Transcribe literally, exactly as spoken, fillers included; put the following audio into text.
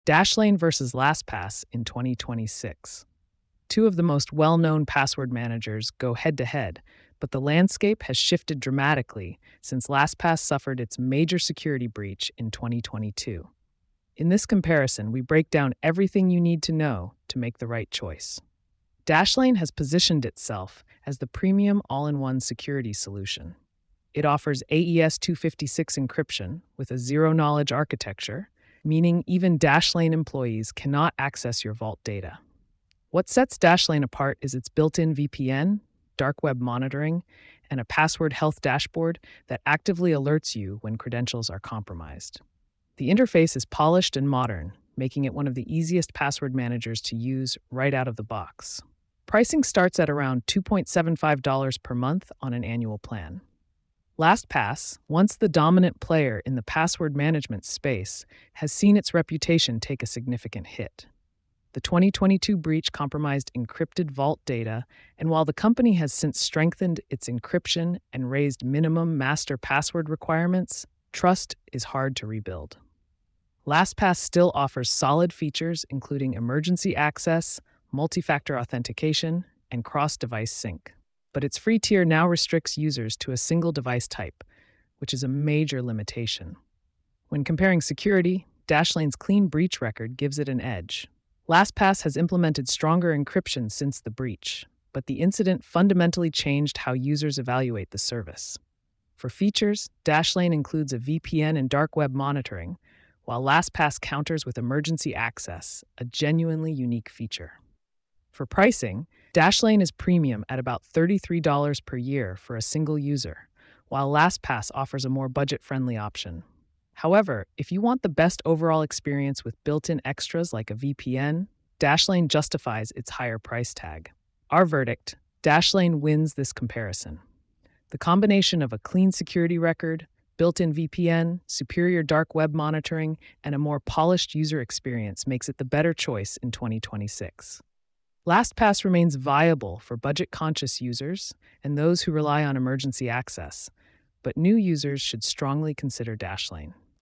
Dashlane versus LastPass in twenty twenty-six. Two of the most well-known password managers go head-to-head, but the landscape has shifted dramatically since LastPass suffered its major security breach in twenty twenty-two. In this comparison, we break down everything you need to know to make the right choice. Dashlane has positioned itself as the premium all-in-one security solution. It offers A E S two fifty-six encryption with a zero-knowledge architecture, meaning even Dashlane employees cannot access your vault data. What sets Dashlane apart is its built-in V P N, dark web monitoring, and a password health dashboard that actively alerts you when credentials are compromised. The interface is polished and modern, making it one of the easiest password managers to use right out of the box. Pricing starts at around two dollars and seventy-five cents per month on an annual plan. LastPass, once the dominant player in the password management space, has seen its reputation take a significant hit. The twenty twenty-two breach compromised encrypted vault data, and while the company has since strengthened its encryption and raised minimum master password requirements, trust is hard to rebuild. LastPass still offers solid features including emergency access, multi-factor authentication, and cross-device sync. But its free tier now restricts users to a single device type, which is a major limitation. When comparing security, Dashlane's clean breach record gives it an edge. LastPass has implemented stronger encryption since the breach, but the incident fundamentally changed how users evaluate the service. For features, Dashlane includes a V P N and dark web monitoring, while LastPass counters with emergency access, a genuinely unique feature. For pricing, Dashlane is premium at about thirty-three dollars per year for a single user, while LastPass offers a more budget-friendly option. However, if you want the best overall experience with built-in extras like a V P N, Dashlane justifies its higher price tag. Our verdict: Dashlane wins this comparison. The combination of a clean security record, built-in V P N, superior dark web monitoring, and a more polished user experience makes it the better choice in twenty twenty-six. LastPass remains viable for budget-conscious users and those who rely on emergency access, but new users should strongly consider Dashlane.